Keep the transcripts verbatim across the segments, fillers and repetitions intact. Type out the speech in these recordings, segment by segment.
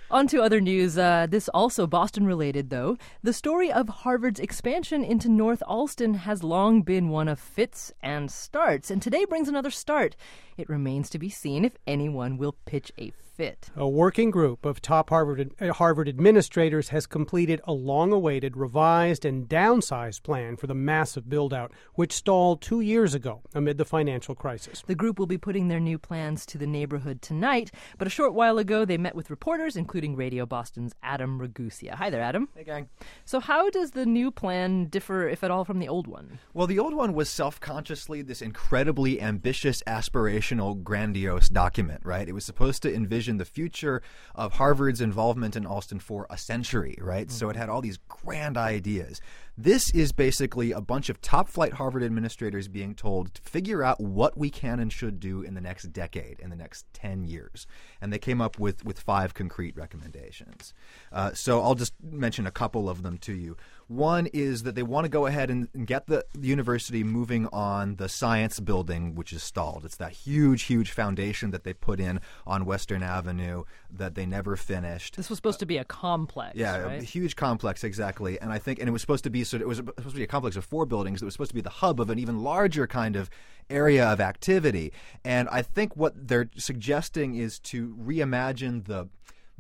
On to other news. Uh, this also Boston-related, though. The story of Harvard's expansion into North Allston has long been one of fits and starts, and today brings another start. It remains to be seen if anyone will pitch a fit. A working group of top Harvard, Harvard administrators has completed a long-awaited, revised, and downsized plan for the massive build-out, which stalled two years ago amid the financial crisis. The group will be putting their new plans to the neighborhood tonight, but a short while ago they met with reporters, including Radio Boston's Adam Ragusea. Hi there, Adam. Hey, gang. So how does the new plan differ, if at all, from the old one? Well, the old one was self-consciously this incredibly ambitious, aspirational, grandiose document, right? It was supposed to envision the future of Harvard's involvement in Allston for a century, right? Mm-hmm. So it had all these grand ideas. This is basically a bunch of top-flight Harvard administrators being told to figure out what we can and should do in the next decade, in the next ten years. And they came up with, with five concrete recommendations. Uh, so I'll just mention a couple of them to you. One is that they want to go ahead and, and get the, the university moving on the science building, which is stalled. It's that huge, huge foundation that they put in on Western Avenue that they never finished. This was supposed uh, to be a complex, Yeah, right? a huge complex, exactly. And I think, and it was supposed to be So it was supposed to be a complex of four buildings. It was supposed to be the hub of an even larger kind of area of activity. And I think what they're suggesting is to reimagine the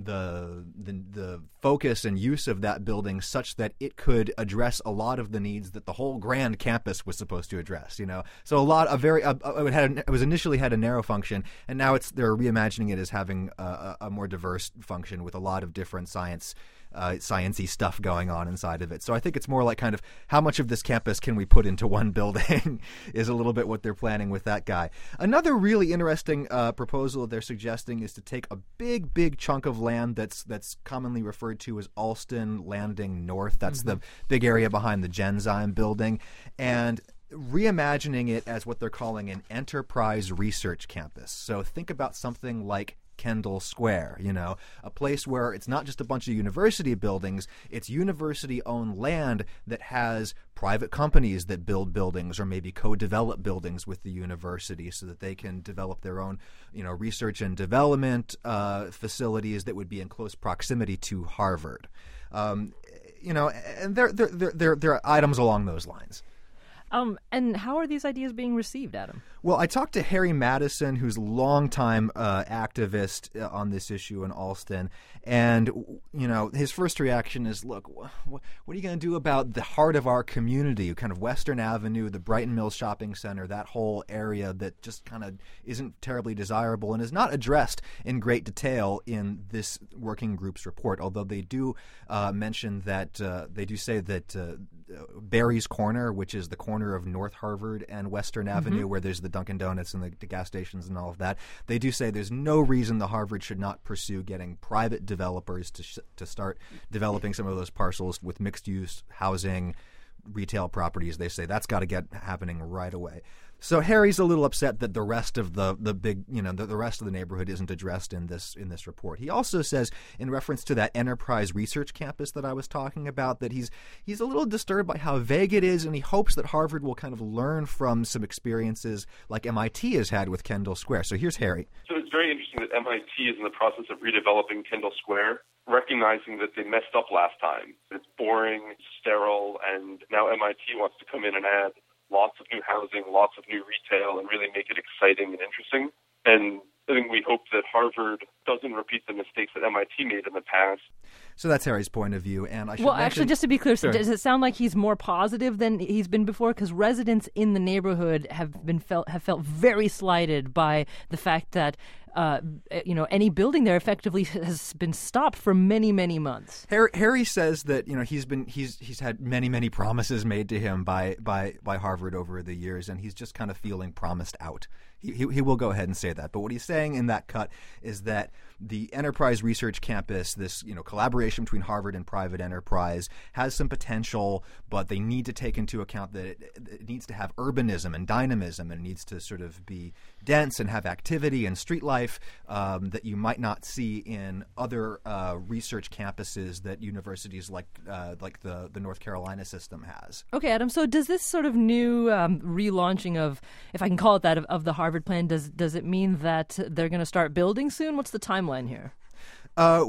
the the, the focus and use of that building such that it could address a lot of the needs that the whole grand campus was supposed to address. You know, so a lot, a very, a, it had, it was initially had a narrow function, and now it's they're reimagining it as having a, a more diverse function with a lot of different science. Uh, science-y stuff going on inside of it. So I think it's more like kind of how much of this campus can we put into one building is a little bit what they're planning with that guy. Another really interesting uh, proposal they're suggesting is to take a big, big chunk of land that's that's commonly referred to as Allston Landing North. That's mm-hmm. the big area behind the Genzyme building, and reimagining it as what they're calling an enterprise research campus. So think about something like Kendall Square, you know, a place where it's not just a bunch of university buildings, it's university-owned land that has private companies that build buildings or maybe co-develop buildings with the university so that they can develop their own, you know, research and development uh, facilities that would be in close proximity to Harvard. Um, you know, and there, there, there, there, there are items along those lines. Um, and how are these ideas being received, Adam? Well, I talked to Harry Madison, who's a longtime uh, activist uh, on this issue in Allston, and you know his first reaction is, "Look, wh- wh- what are you going to do about the heart of our community, kind of Western Avenue, the Brighton Mills Shopping Center, that whole area that just kind of isn't terribly desirable and is not addressed in great detail in this working group's report? Although they do uh, mention that uh, they do say that." Uh, Barry's Corner, which is the corner of North Harvard and Western mm-hmm. Avenue, where there's the Dunkin' Donuts and the, the gas stations and all of that. They do say there's no reason the Harvard should not pursue getting private developers to sh- to start developing some of those parcels with mixed-use housing, retail properties. They say that's got to get happening right away. So Harry's a little upset that the rest of the the big, you know, the, the rest of the neighborhood isn't addressed in this in this report. He also says, in reference to that enterprise research campus that I was talking about, that he's he's a little disturbed by how vague it is, and he hopes that Harvard will kind of learn from some experiences like M I T has had with Kendall Square. So here's Harry. So it's very interesting that M I T is in the process of redeveloping Kendall Square, recognizing that they messed up last time. It's boring, sterile, and now M I T wants to come in and add lots of new housing, lots of new retail, and really make it exciting and interesting. And I think we hope that Harvard doesn't repeat the mistakes that M I T made in the past. So that's Harry's point of view. And I should well, mention, actually, just to be clear, sure. does it sound like he's more positive than he's been before? Because residents in the neighborhood have been felt have felt very slighted by the fact that uh, you know any building there effectively has been stopped for many, many months. Harry, Harry says that you know he's been he's he's had many, many promises made to him by by by Harvard over the years, and he's just kind of feeling promised out. He, he he will go ahead and say that. But what he's saying in that cut is that the Enterprise Research Campus, this you know collaboration between Harvard and private enterprise, has some potential, but they need to take into account that it, it needs to have urbanism and dynamism, and it needs to sort of be dense and have activity and street life um, that you might not see in other uh, research campuses that universities like uh, like the the North Carolina system has. Okay, Adam. So does this sort of new um, relaunching of, if I can call it that, of, of the Harvard plan, does does it mean that they're going to start building soon? What's the timeline here? Uh,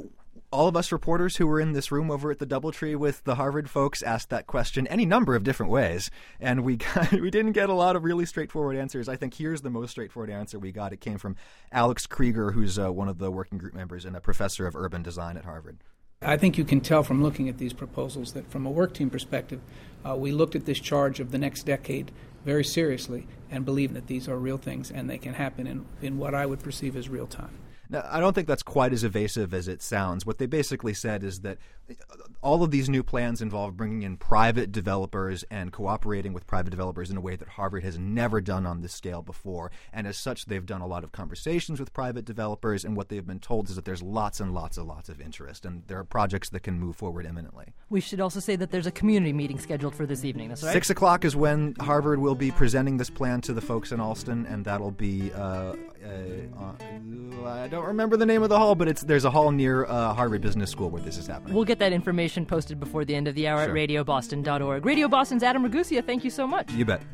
All of us reporters who were in this room over at the DoubleTree with the Harvard folks asked that question any number of different ways, and we got, we didn't get a lot of really straightforward answers. I think here's the most straightforward answer we got. It came from Alex Krieger, who's uh, one of the working group members and a professor of urban design at Harvard. I think you can tell from looking at these proposals that from a work team perspective, uh, we looked at this charge of the next decade very seriously and believe that these are real things and they can happen in, in what I would perceive as real time. Now, I don't think that's quite as evasive as it sounds. What they basically said is that all of these new plans involve bringing in private developers and cooperating with private developers in a way that Harvard has never done on this scale before. And as such, they've done a lot of conversations with private developers, and what they've been told is that there's lots and lots and lots of interest, and there are projects that can move forward imminently. We should also say that there's a community meeting scheduled for this evening. That's right. Six o'clock is when Harvard will be presenting this plan to the folks in Alston, and that'll be uh, uh, uh, I don't remember the name of the hall, but it's there's a hall near uh, Harvard Business School where this is happening. We'll get that information posted before the end of the hour Sure. at radio boston dot org. Radio Boston's Adam Ragusia, thank you so much. You bet.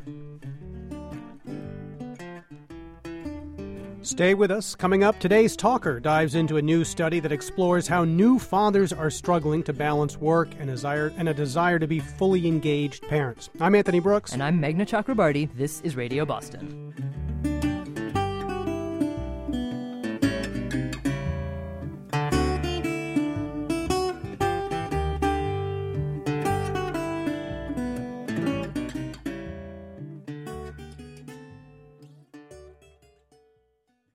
Stay with us. Coming up, today's talker dives into a new study that explores how new fathers are struggling to balance work and desire and a desire to be fully engaged parents. I'm Anthony Brooks. And I'm Meghna Chakrabarty. This is Radio Boston.